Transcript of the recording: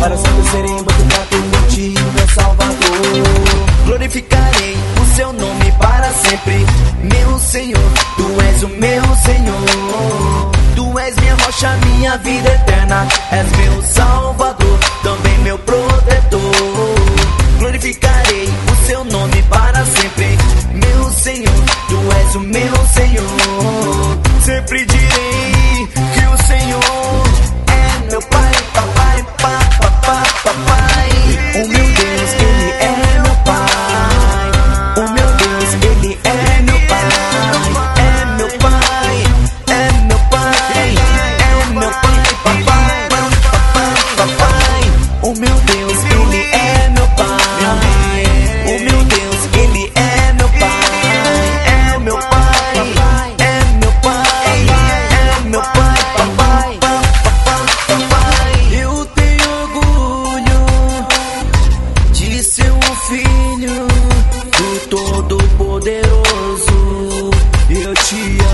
Para sempre serei muito grato por ti, meu Salvador. Glorificarei o seu nome para sempre, meu Senhor, tu és o meu Senhor. Tu és minha rocha, minha vida eterna, és meu Salvador, também meu protetor. Glorificarei o seu nome para sempre, meu Senhor, tu és o meu Senhor. Sempre direi que o Senhor é meu Pai, papai, papai, papai. O meu Deus, Ele é meu Pai. O meu Deus, Ele é meu Pai. É meu Pai, é meu Pai, é meu Pai, papai, papai, papai. O meu Deus, Ele é meu Pai. O meu Deus, Ele é meu Pai. É meu Pai, é meu Pai, é meu Pai, papai, papai, papai. Eu tenho orgulho de ser um filho do Todo-Poderoso. Eu te amo.